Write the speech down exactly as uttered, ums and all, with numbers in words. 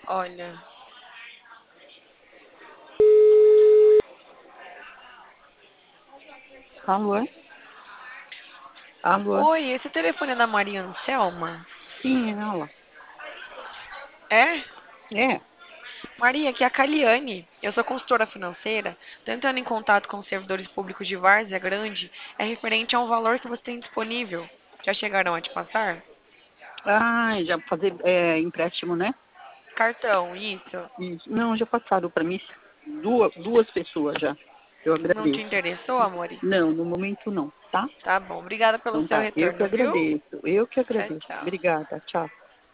Olha. Alô? Alô? Oi, esse telefone é da Maria Anselma? Sim, é ela. É? É. Maria, aqui é a Caliane. Eu sou consultora financeira. Tô entrando em contato com os servidores públicos de Várzea Grande. É referente a um valor que você tem disponível. Já chegaram a te passar? Ah, já fazer é, empréstimo, né? Cartão, isso. Isso. Não, já passaram para mim duas, duas pessoas já. Eu Não te agradeço. interessou, amore? Não, no momento não, tá? Tá bom. Obrigada pelo Então seu tá. Eu que retorno, viu? agradeço. Eu que Tchau, agradeço. tchau. Obrigada. Tchau.